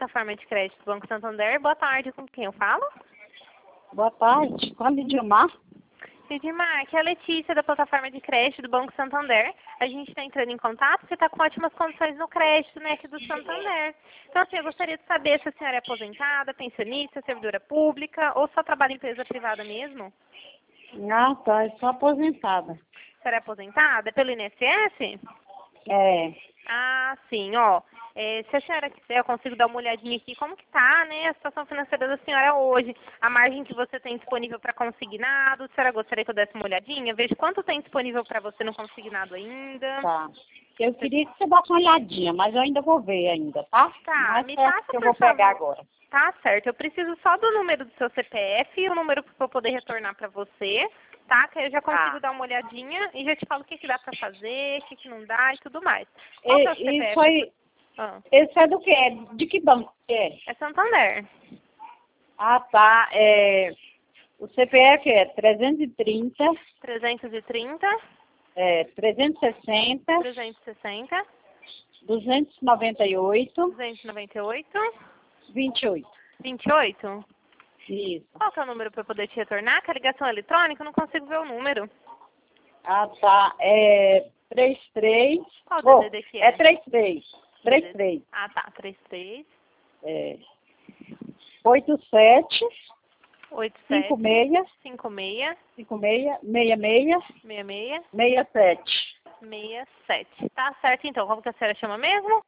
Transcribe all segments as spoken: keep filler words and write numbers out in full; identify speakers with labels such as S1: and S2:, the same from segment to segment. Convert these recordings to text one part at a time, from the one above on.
S1: plataforma de crédito do Banco Santander. Boa tarde, com quem eu falo?
S2: Boa tarde, com a Lidimar.
S1: Lidimar, aqui é a Letícia da plataforma de crédito do Banco Santander. A gente está entrando em contato porque está com ótimas condições no crédito, né, aqui do Santander. Então, assim, eu gostaria de saber se a senhora é aposentada, pensionista, servidora pública ou só trabalha em empresa privada mesmo?
S2: Ah, tá, eu sou aposentada.
S1: A senhora é aposentada? É pelo I N S S?
S2: É,
S1: Ah, sim, ó. É, se a senhora quiser, eu consigo dar uma olhadinha aqui como que tá, né, a situação financeira da senhora hoje, a margem que você tem disponível para consignado. A senhora gostaria que eu desse uma olhadinha? Veja quanto tem disponível para você no consignado ainda.
S2: tá. Eu queria que você desse uma olhadinha, mas eu ainda vou ver ainda, tá?
S1: Tá,
S2: Mas
S1: me
S2: é
S1: passa,
S2: que eu
S1: por
S2: vou
S1: favor.
S2: pegar agora.
S1: Tá certo, eu preciso só do número do seu C P F e o número para eu poder retornar para você, tá? Que aí eu já consigo
S2: Ah.
S1: dar uma olhadinha e já te falo o que, que dá para fazer, o que, que não dá e tudo mais. Qual que é o
S2: E,
S1: C P F?
S2: isso aí,
S1: Ah,
S2: esse é do quê? De que banco que é?
S1: é Santander.
S2: Ah, tá, é, o C P F é trezentos e trinta,
S1: trezentos e trinta,
S2: é, trezentos e sessenta,
S1: trezentos e sessenta,
S2: duzentos e noventa e oito,
S1: duzentos e noventa e oito,
S2: vinte e oito.
S1: vinte e oito.
S2: Isso.
S1: Qual que é o número para eu poder te retornar? Que a ligação eletrônica eu não consigo ver o número.
S2: Ah, tá, é trinta e três.
S1: Qual
S2: Oh,
S1: D D D que é?
S2: é trinta e três. trinta e três.
S1: Ah, tá. trinta e três,
S2: É, oitenta e sete,
S1: oitenta e
S2: cinquenta
S1: sete,
S2: e seis,
S1: cinquenta e seis,
S2: cinquenta e seis, sessenta e seis,
S1: sessenta e seis,
S2: sessenta e sete.
S1: sessenta e sete. Tá certo, então. Como que a senhora chama mesmo?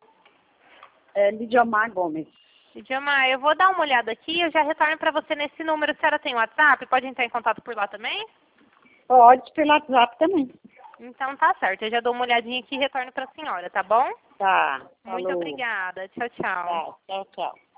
S2: É Lidiomar Gomes.
S1: Lidiomar, eu vou dar uma olhada aqui e eu já retorno para você nesse número. A senhora tem WhatsApp? Pode entrar em contato por lá também?
S2: Pode pelo WhatsApp também.
S1: Então tá certo. Eu já dou uma olhadinha aqui e retorno para a senhora, tá bom?
S2: Tá.
S1: Muito
S2: Falou.
S1: obrigada. Tchau, tchau.
S2: Tá, tchau, tchau.